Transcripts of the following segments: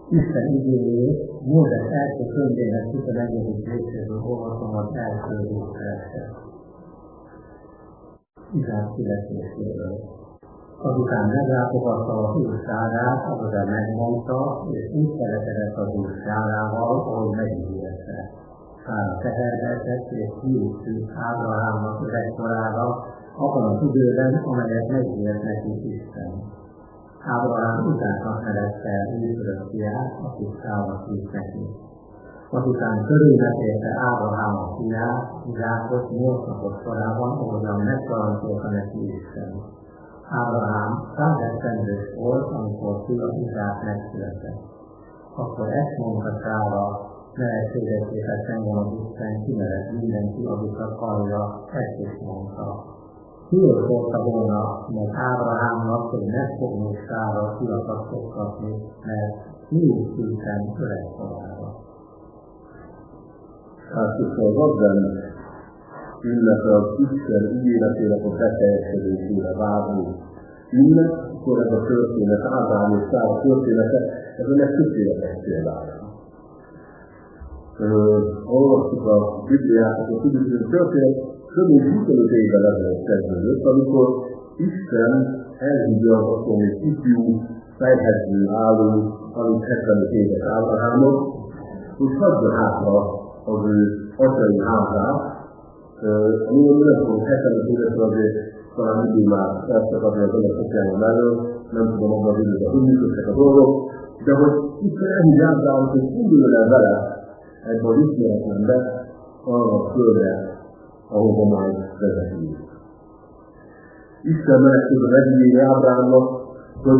Isten igényét Mózes első könyvének 11. részéből olvasom az első részt. Izsák születéséről. Azután meglátogatta a hús sárát, ahol megmondta, és úgy szeretett az úr sárával, ahogy megígérte. Sára tehergetett, és fiút szült Ábrahámnak öregkorára, abban az időben, amelyet megígért neki Isten. Ábrahám Izáknak nevezte el ősörök fiát, akit Sára szült neki. Azután körülmetérte Ábrahám a fiát, Izákot 8 napos korában, ahogyan megparancsolta neki Isten. Ábrahám 100 esztendős volt, amikor fia Izák megszületett. Akkor ezt mondta Sára, nevetségességet engem az Isten, kinevet mindenki, akit akarja, ezt is mondta. Miért mondta volna meg Ábrahámnak, hogy ne fog még Sára fiatat szoktatni, mert miért szültem öregkorára. Hát, hogyha az advent ünnep az Isten ígéretének a beteljesedésére várni ünnep, akkor ez a történet, Ábrahám és Sára története, ez ennek tökéletes példája. Olvastuk a Bibliát, akkor tudjuk, hogy a történet több mint 25 évvel ezelőtt kezdődött, amikor Isten elhívja az akkor még ifjú, fejhező álló, alig 75 éves Ábrahámot, hogy hagyja hátra az ő atyai házát, ami nem tudom, 75 évesre azért talán idő már elszakadni az önök szociálon mellől, nem tudom abban az időben, hogy működtek a dolgok, de hogy Isten elhívja Ábrahámot, hogy induljon el vele ebben az ismeretlenbe, arra a földre, ahova majd vezetünk. Isten menekült az egyéni Ábrahámnak, hogy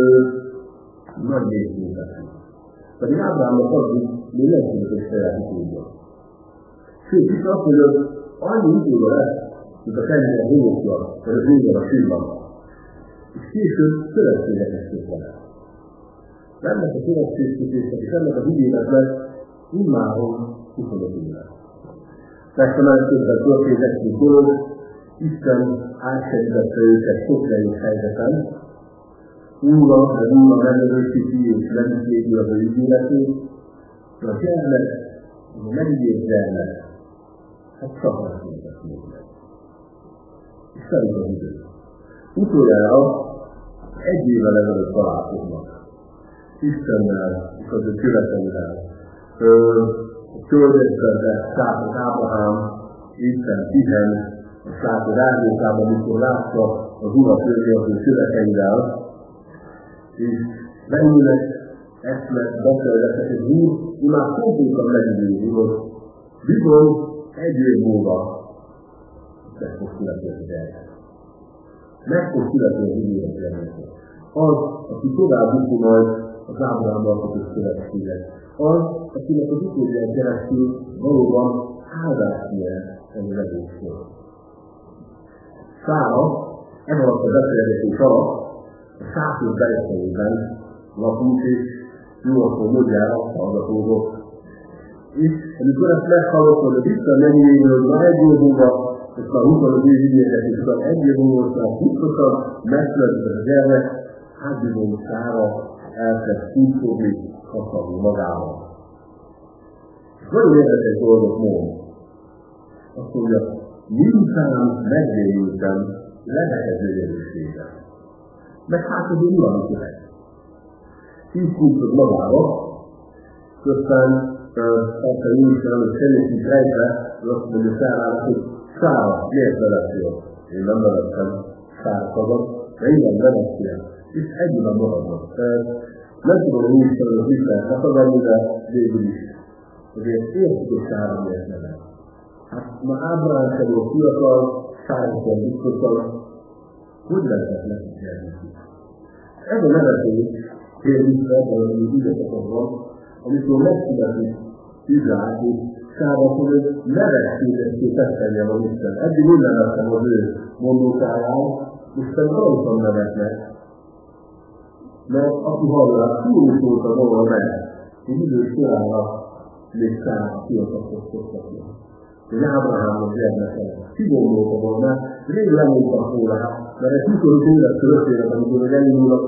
nagy részét lesz. Pedig Ábrahámnak addig még nem tudott egy saját időben. Sőt, itt azt mondja, hogy annyi időben lesz, mint a tennél a hónokja, vagy az őben a sűrban. És később szövetségesek lesz. Ennek a szövetségesek és ennek az ígéretnek immáron 25 éves. Persze már közben történt egy dolog, Isten átsegítette őket sok nehéz helyzeten, újra megerősíti és megítéli az ő ígéretét, de a gyermek, a megígért gyermek, hát csak azt mondják meg. És szerint az idő. Utoljára egy évvel ezelőtt találkoznak Istennel és az ő követeivel. Földösszörbe szállt Ábrahám, Isten pihen, a sátor árnyékában, amikor látta az Urat jönni az ő követeivel, és beülnek, esznek, beszélgetnek, és Úr, már konkrétan megidőzni, hogy bizony egy év múlva meg fog születni az gyermek. Meg fog születni az ígéret gyermeket. Az, aki tovább viszi majd az Ábrahámmal kötött szövetséget. Az, akinek az utódján keresztül valóban áldást nyer ez az egész sor. Sára ebben a beszélgetés alatt a sátor belsejében lakunk, és jó akkor mondjára hallgatózott. És amikor ezt meghallottad, hogy Isten megígérni, hogy már egy év múlva, és már 25 év ígérget, és már egy év múlva, és már biztosan megszületett a gyermek, hát bizony Sára elkezd kúszódni kapcsolni magával. És nagyon érdekes dolgot mond. Azt mondja, miután megvédültem levekező erősségben. Meg hát az úgy valamit lehet. Így kúszod magába, közben azt a Isten előtt személyként rejtve, az azt mondja Sárának, hogy Sára, miért vezettél? Én nem vezettem Sára szabad, de igen, vezettél. És egyben a maradnak. Nem tudom, hogy Isten az Isten elfogadni, de végül is. Azért értjük, hogy Sára miért nevet. Hát ma Ábrahám sem volt fiatal, Sára sem biztosan, hogy lehetett neki gyermekük. Ez a nevetés kérdésre ebben az időszakokban, amikor megszületik Izsák, és Sára mondja, hogy nevetségesé tettenjem az Isten. Eddig úgy nevettem az ő mondókáján, most pedig rajtam nevetnek. Mert aki hallják, túlszólta volna meg, hogy idős korára még Sára fiatalok szoktatni. Hogy Ábrahámnak gyermeke, ki gondolta volna, rég lemondtak volna, mert egy 25 éves történet, amikor elindul a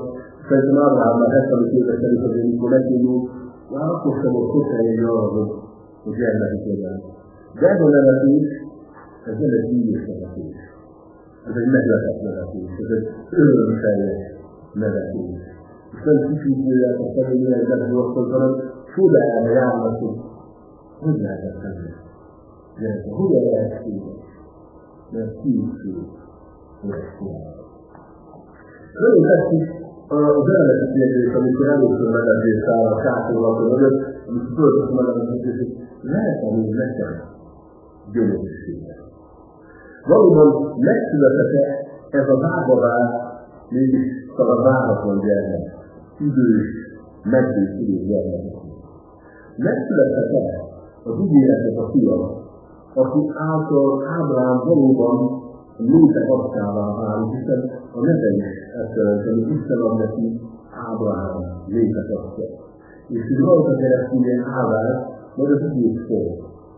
Szerintem Ábrahám már 70 éves előtt azért, amikor megindult, már akkor sem volt szokálni arra, hogy gyermekük legyen. De ez a nevetés, ez nem egy bűnös nevetés. Ez egy meglepett nevetés, ez egy örömteljes nevetés. És nem kicsit a személyek megzorszol, hanem csodájára járnak, hogy lehetett tenni. Hogyan lehet szépen? Mert kívül lesz szépen. Nagyon tetszik az eredeti kérdés, amikor először megadés áll a sátorlaton mögött, amikor föltesz megadés, hogy lehet-e még nekem gyönyörűsége? Valóban megszületett ez a várva mégis talán váratlan gyermek, idős, megbékülő gyermek. Megszületett az ígéretet a fia, aki által Ábrahám valóban népek asszává válik, hiszen a neve is ezt jelenti, hogy Isten ad neki Ábrahám népek asszá. És hogy rajta keresztül ilyen állás, majd az egész szól.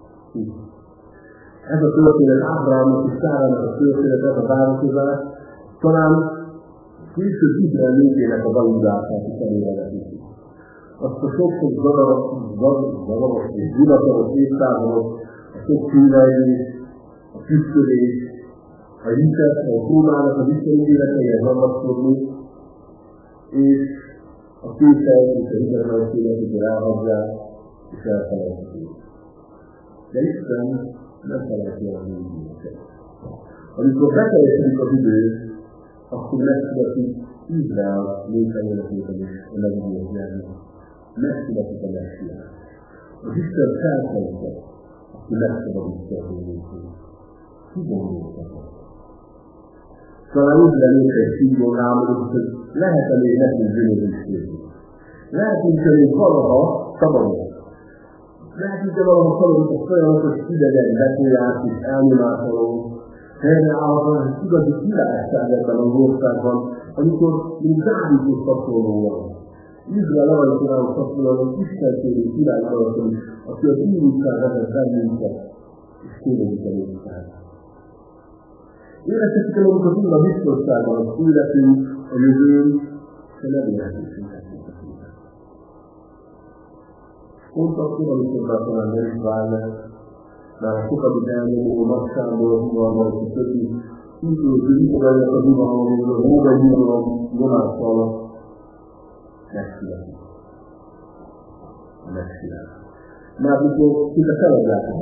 Ez a történet Ábrahámnak és Szárának a történet, ez a városozás, talán később Izrael népének a validását is előrevetíti. Azt a sok-sok zavaros és zsilataros évszázados, a sok fűrejlés, a küszkölés, a hitet, a próbálnak az Isten életeihez ragaszkodni, és a készelt és a hitelmenességet is ráhagyják, és elfelejtik. De Isten nem felejti el a mindjéket. Amikor beteljesedik az idő, akkor megszületik Izrael népeiletében is a legjobb gyermek. Megszületik a Messiás. Az Isten felfelejtett, aki megszabadítja a népét. Ki gondolta? Talán Izrael népei szívon álmodik, hogy lehet-e még nekünk gyönyörűségünk. Lehetünk-e még valaha szabadok. Lehetünk-e valaha szabadok a folyamatos idegen befolyás és elnyomásról. Helyreállható az igazi királyság ebben az országban, amikor még Dávidhoz hasonló van. Izrael aranykorához hasonlóan az istentérő király alatt, aki az úrúság vezet bennünket, és kérődik a népság. Érezhetik el magukat úgy a biztonságban, az életünk, a jövőnk, de nem érhetősünk ezt a szívet. Pont akkor, amikor már talán nem is válna, már a sokadik elnyomó, Nagysándor, Hugalmal és a többi, úgyhogy ügyelnek az Hugalomról, a Mógai Hugalom nyomással megszületik. Megszületik. Már mikor szinte feladják a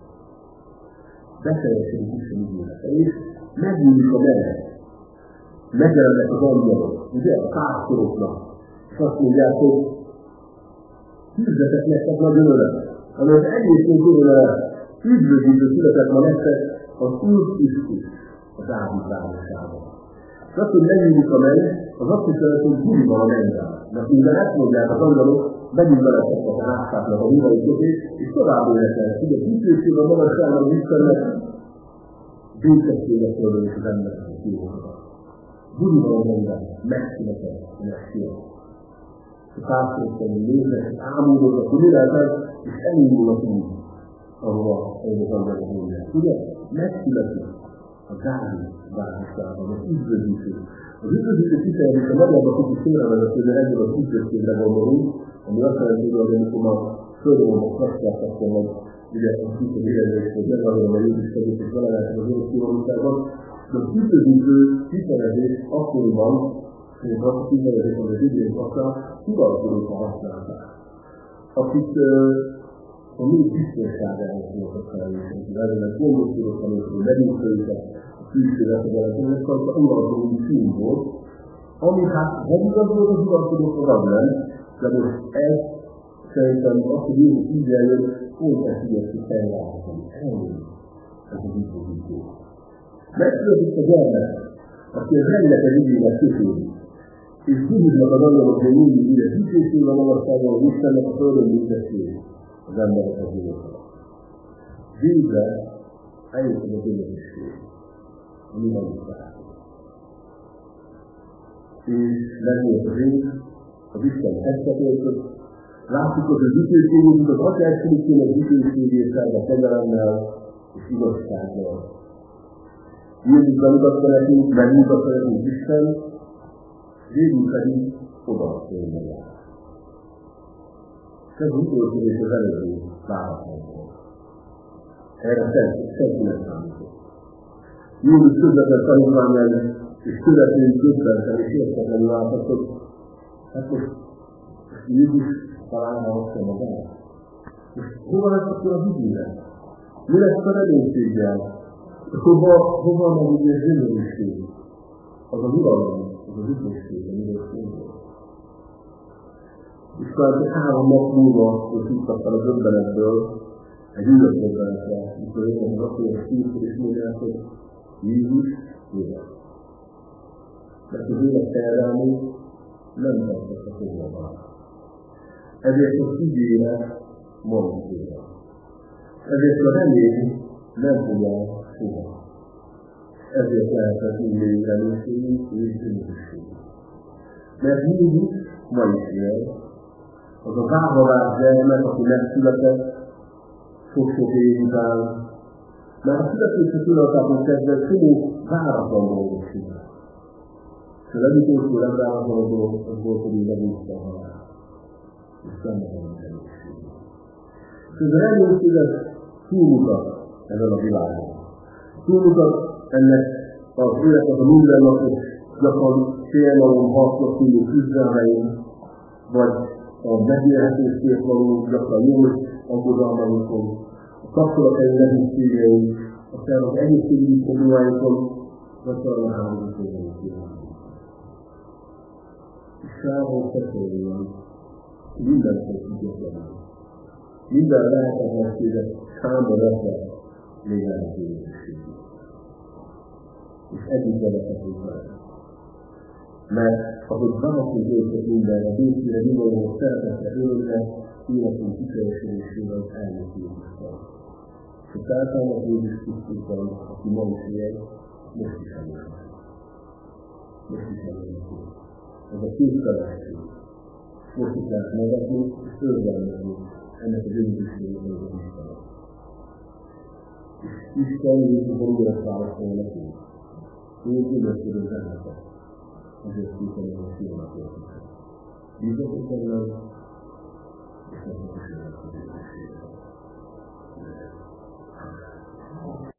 beteljesedik is a ügyélete, és megnyúlik a menet. Megjelennek az angyalok, ugye, a pásztoroknak, és azt mondják, hogy hirdetek nektek nagyon öreg, hanem az egészén öreg, üdvözítő született ma nektek az Úr Krisztus a Dávid városában. És azt, hogy megnyúlik a menny, az azt is jelent, hogy burival a mennyben. Mert minden ezt mondják az angyalok, megint beletettek a háztáknak a hívai közé, és tovább énekelnek. Ugye a dicsőség a magasságban az Istennek, békességet földön és az emberek a szívókat. Burival a mennyben megszületett a Messiás. A pásztorok néznek, és ámúdoznak, hogy mi lehet ez, és elindulnak úgy, ahova az angyalok mondják. Ugye? Megszületett a Dávid városában, az üdvözítő. Az üdvözítő kifejezés a nagyjából kicsit félrevezetően ebből az üdvözségre gondolunk, ami azt jelenti, hogy amikor a földolgok megszáltattam meg, ugye a kicsit érezés, hogy megadom a Jézus segít és belelátok az örök kivalóságban, de az üdvözítő kifejezés akkoriban, hogy azt a kifejezés, amit az üdvözítő használ, hivatalosra használták. Akik a mi biztonságához voltak felelősek. Ezzel gondoskodottan, hogy megyünk őket, a külső letegeletőnek, akkor uralkodó szín volt, ami hát nem igaz volt az uralkodók az nem, de most ez szerintem azt, hogy Jézus így eljön, pont ezt igyekszik felváltani. Ennyi. Ez az üdvözítő. Megszületik a gyermek, aki az rengeteg idének kötődik. És tudjuk az angyalok, hogy mindig ide dicsőség a magasságban, az Istennek a földön dicsőség az emberek az életet. Végre eljött az gyönyörűség, ami van itt találkozik. És megvolt az ég, az Isten hegytetőrkött, látjuk, hogy az dicsőségünk az atyáskörükkének dicsőségéssel, a kegyelemmel és igazsággal. Jézus bemutatta nekünk, megmutatta nekünk Isten, végül pedig oda tényleg jár. Ez úgy volt, hogy az előző választás volt. Erre senki nem számított. Jézus közvetlen tanítványai és követői közvetlen és értetlenül álltak, hogy hát most Jézus találna azt magát. Most hova lesz akkor a hibére? Mi lesz a reménységgel? Hova megy ugye a zsönyörűség? Az az uralom, az az ügyesség, amiről szólunk. És talán 3 nap múlva, hogy tudtak a döbbenetből, egy újabb döbbenetre, mikor jön az apja szívtől és mondják, hogy Jézus élet. Mert az élet terelmű nem tartott a foglalban. Ezért az ígéret marad élet. Ezért a remény nem fogják soha. Ezért lehetett mindjárt reménységünk és önösségünk. Mert Jézus ma is él, az a várva várt gyermek, aki megszületett sok-sok év után, már a születése pillanatában kezdve csomó váratlan dolgot csinál. És a legutolsó legváratlan dolog az volt, hogy ő megúszta a halál. És szemben a reménység. És ez a reménység túlmutat ezen a világon. Túlmutat ennek az életnek a mindennapos, gyakran félmalom, harcnak tűnő küzdelmein, vagy a megélhetésért való, gyakran jól aggodalmainkon, a kapcsolatai nehézségeink, akár az egészségügyi problémáinkon, vagy talán a háború problémáinkon. És sávon feszélően mindentől függetlenül. Minden lehetetlenséget számba vetve még lehetőségét. És együtt vezethetünk vele. Mert ahogy válaszunk őket mindenre, békére, vigorról, szeretetre, örömre, életünk kiteljesedésével elnök Jézussal. És a társadalmat Jézus Krisztusban, aki ma is él, most is elmondja. Most is elmondja. Ez a kézfeleség. Most is lehet nevetni, és örvendezni ennek az öngyűjtségét az Istenet. És Isten Jézusban újra válaszol nekünk. Én üdvözlődöm ennek. Azért képen a filmet értettem. Bízzatok bennem, és nem is